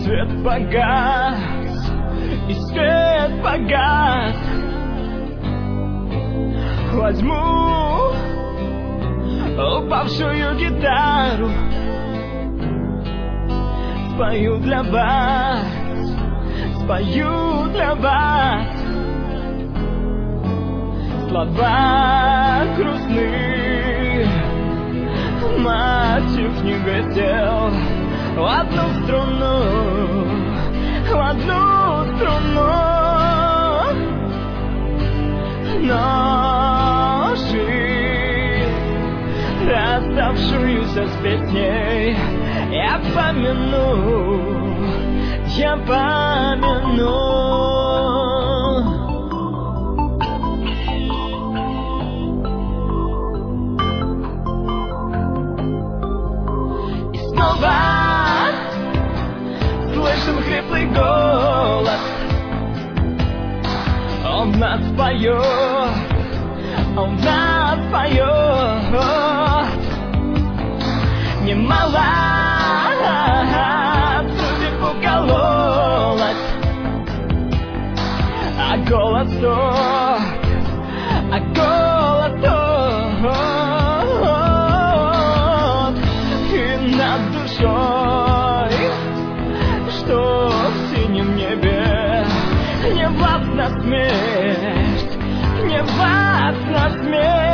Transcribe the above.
свет погас, и свет погас. Возьму упавшую гитару, спою для вас, спою для вас. Слова грустны, мотив не хотел в одну струну, в одну струну. Но жизнь, расставшуюся с песней, я помяну, я помяну. Слышим хриплый голос, он нас поет, он нас поет. Немало судеб укололось, а голос тот, а голос тот. И над душой, что в синем небе, не властна смерть, не властна смерть.